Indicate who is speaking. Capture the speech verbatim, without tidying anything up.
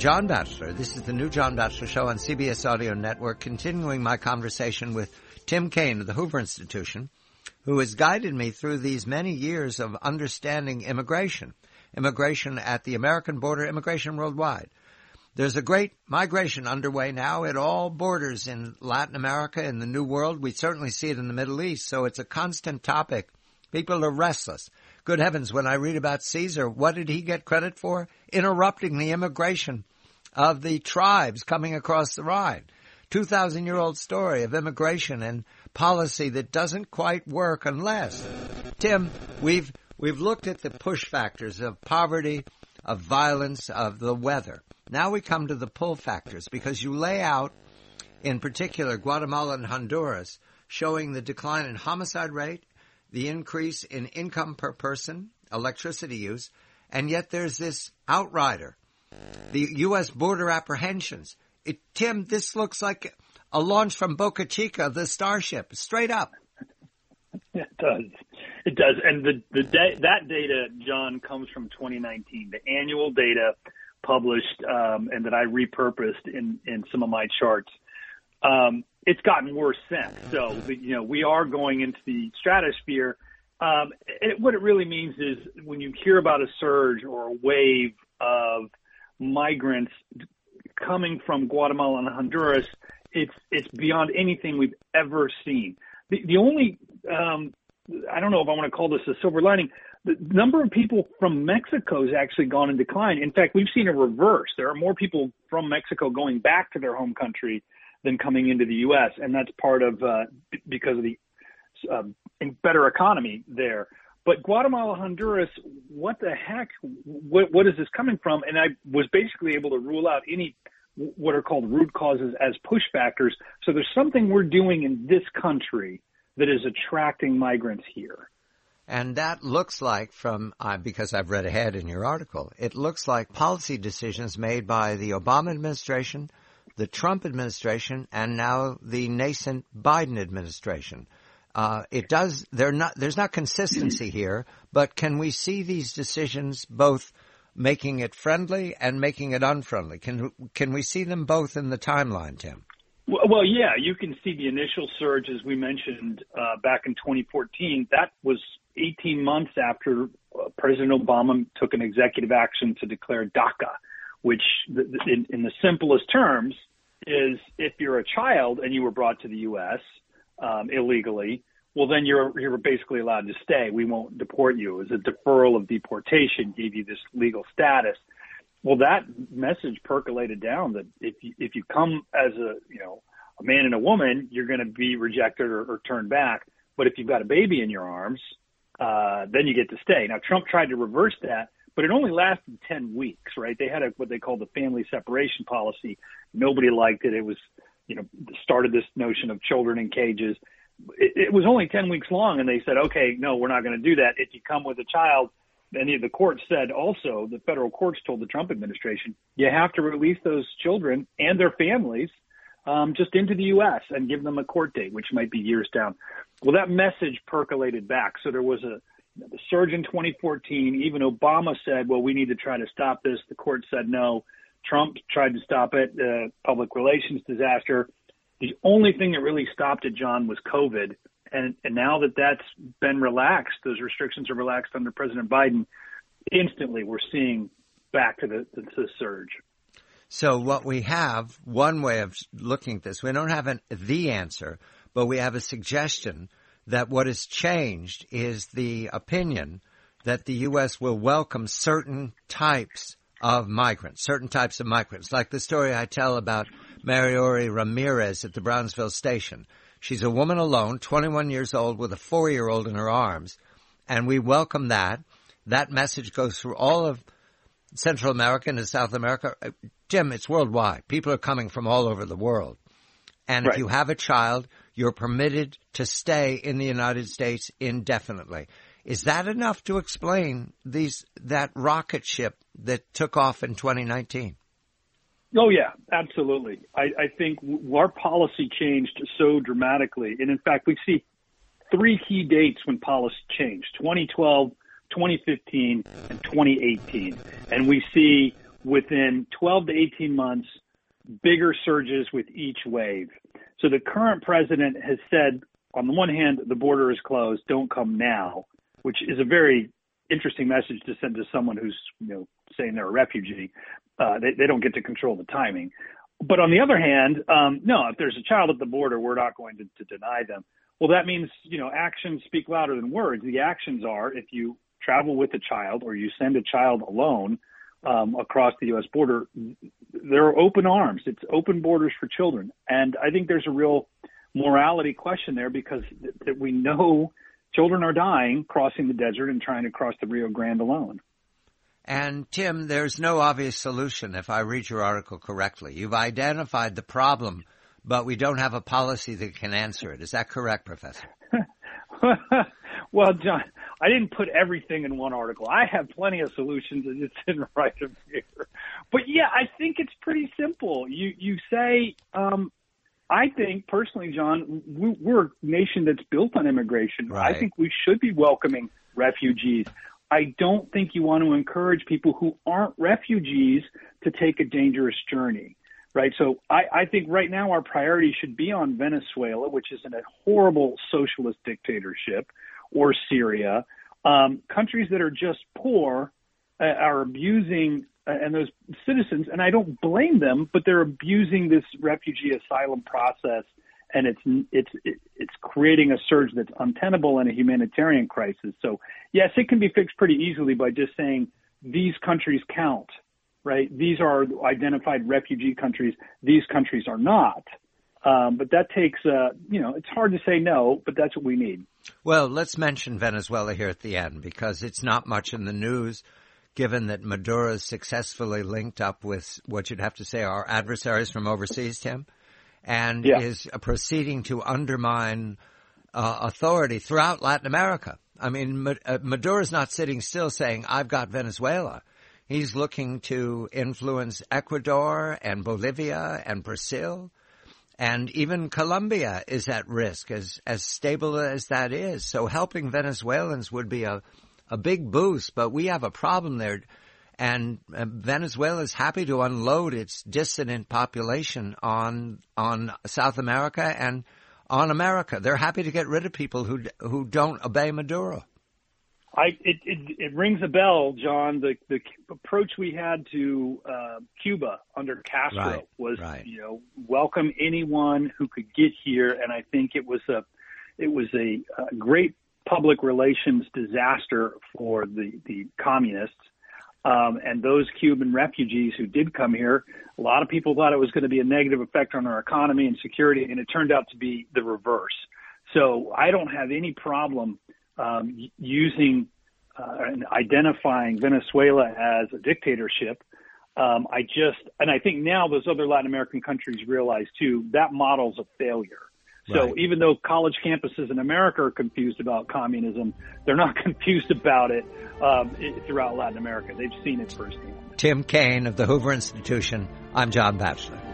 Speaker 1: John Batchelor. This is the new John Batchelor Show on C B S Audio Network, continuing my conversation with Tim Kaine of the Hoover Institution, who has guided me through these many years of understanding immigration, immigration at the American border, immigration worldwide. There's a great migration underway now at all borders in Latin America, in the New World. We certainly see it in the Middle East, so it's a constant topic. People are restless. Good heavens, when I read about Caesar, what did he get credit for? Interrupting the immigration of the tribes coming across the Rhine. two thousand year old story of immigration and policy that doesn't quite work unless. Tim, we've we've looked at the push factors of poverty, of violence, of the weather. Now we come to the pull factors, because you lay out, in particular, Guatemala and Honduras, showing the decline in homicide rate, the increase in income per person, electricity use, and yet there's this outrider, the U S border apprehensions. It, Tim, this looks like a launch from Boca Chica, the Starship, straight up.
Speaker 2: It does. It does. And the, the da- that data, John, comes from twenty nineteen, the annual data published um, and that I repurposed in, in some of my charts. Um, it's gotten worse since. So, you know, we are going into the stratosphere. Um, it, what it really means is when you hear about a surge or a wave of migrants coming from Guatemala and Honduras, it's it's beyond anything we've ever seen. The, the only, um, I don't know if I want to call this a silver lining, the number of people from Mexico has actually gone in decline. In fact, we've seen a reverse. There are more people from Mexico going back to their home country than coming into the U S, and that's part of uh, because of the uh, better economy there. But Guatemala, Honduras, what the heck? What, what is this coming from? And I was basically able to rule out any what are called root causes as push factors. So there's something we're doing in this country that is attracting migrants here.
Speaker 1: And that looks like from, uh, because I've read ahead in your article, it looks like policy decisions made by the Obama administration, the Trump administration, and now the nascent Biden administration. Uh, it does, they're not, there's not consistency here, but can we see these decisions both making it friendly and making it unfriendly? Can, can we see them both in the timeline, Tim?
Speaker 2: Well, well yeah, you can see the initial surge, as we mentioned, uh, back in twenty fourteen. That was eighteen months after uh, President Obama took an executive action to declare DACA, which in, in the simplest terms is if you're a child and you were brought to the U S um, illegally, well, then you're you're basically allowed to stay. We won't deport you. As a deferral of deportation gave you this legal status. Well, that message percolated down that if you, if you come as a, you know, a man and a woman, you're going to be rejected or, or turned back. But if you've got a baby in your arms, uh, then you get to stay. Now, Trump tried to reverse that, but it only lasted ten weeks, right? They had a, what they called the family separation policy. Nobody liked it. It was, you know, started this notion of children in cages. It, it was only ten weeks long, and they said, okay, no, we're not going to do that. If you come with a child, and the court said also, the federal courts told the Trump administration, you have to release those children and their families um, just into the U S and give them a court date, which might be years down. Well, that message percolated back. So there was a you know, the surge in twenty fourteen. Even Obama said, well, we need to try to stop this. The court said no. Trump tried to stop it. Uh, public relations disaster. The only thing that really stopped it, John, was COVID. And, and now that that's been relaxed, those restrictions are relaxed under President Biden, instantly we're seeing back to the, the, the surge.
Speaker 1: So what we have, one way of looking at this, we don't have an, the answer, but we have a suggestion that what has changed is the opinion that the U S will welcome certain types of migrants, certain types of migrants, like the story I tell about Mariori Ramirez at the Brownsville station. She's a woman alone, twenty-one years old, with a four-year-old in her arms, and we welcome that. That message goes through all of Central America and South America. Jim, it's worldwide. People are coming from all over the world. And
Speaker 2: right.
Speaker 1: If you have a child, you're permitted to stay in the United States indefinitely. Is that enough to explain these that rocket ship that took off in twenty nineteen?
Speaker 2: Oh, yeah, absolutely. I, I think our policy changed so dramatically. And in fact, we see three key dates when policy changed, twenty twelve, twenty fifteen, and twenty eighteen. And we see within twelve to eighteen months, bigger surges with each wave. So the current president has said, on the one hand, the border is closed, don't come now, which is a very interesting message to send to someone who's, you know, saying they're a refugee. Uh, they, they don't get to control the timing. But on the other hand, um, no, if there's a child at the border, we're not going to, to deny them. Well, that means, you know, actions speak louder than words. The actions are, if you travel with a child or you send a child alone um, across the U S border, there are open arms. It's open borders for children. And I think there's a real morality question there because th- that we know children are dying crossing the desert and trying to cross the Rio Grande alone.
Speaker 1: And, Tim, there's no obvious solution, if I read your article correctly. You've identified the problem, but we don't have a policy that can answer it. Is that correct, Professor?
Speaker 2: Well, John, I didn't put everything in one article. I have plenty of solutions. I just didn't write them here. But, yeah, I think it's pretty simple. You, you say, um, I think, personally, John, we, we're a nation that's built on immigration.
Speaker 1: Right.
Speaker 2: I think we should be welcoming refugees. I don't think you want to encourage people who aren't refugees to take a dangerous journey, right? So I, I think right now our priority should be on Venezuela, which is in a horrible socialist dictatorship, or Syria. Um, countries that are just poor uh, are abusing, uh, and those citizens, and I don't blame them, but they're abusing this refugee asylum process. And it's it's it's creating a surge that's untenable and a humanitarian crisis. So, yes, it can be fixed pretty easily by just saying these countries count, right? These are identified refugee countries. These countries are not. Um, but that takes, uh, you know, it's hard to say no, but that's what we need.
Speaker 1: Well, let's mention Venezuela here at the end because it's not much in the news, given that Maduro is successfully linked up with what you'd have to say are adversaries from overseas, Tim. And yeah. is proceeding to undermine uh, authority throughout Latin America. I mean, Maduro's not sitting still saying, I've got Venezuela. He's looking to influence Ecuador and Bolivia and Brazil. And even Colombia is at risk, as, as stable as that is. So helping Venezuelans would be a, a big boost, but we have a problem there. And Venezuela is happy to unload its dissident population on on South America and on America. They're happy to get rid of people who who don't obey Maduro.
Speaker 2: I it it, it rings a bell, John. The the approach we had to uh, Cuba under Castro
Speaker 1: right,
Speaker 2: was,
Speaker 1: right.
Speaker 2: you know, welcome anyone who could get here, and I think it was a it was a, a great public relations disaster for the the communists. Um, and those Cuban refugees who did come here, a lot of people thought it was going to be a negative effect on our economy and security, and it turned out to be the reverse. So I don't have any problem um, using uh, and identifying Venezuela as a dictatorship. Um, I just, and I think now those other Latin American countries realize too, that model's a failure. So right. even though college campuses in America are confused about communism, they're not confused about it um, throughout Latin America. They've seen it firsthand.
Speaker 1: Tim Kaine of the Hoover Institution. I'm John Batchelor.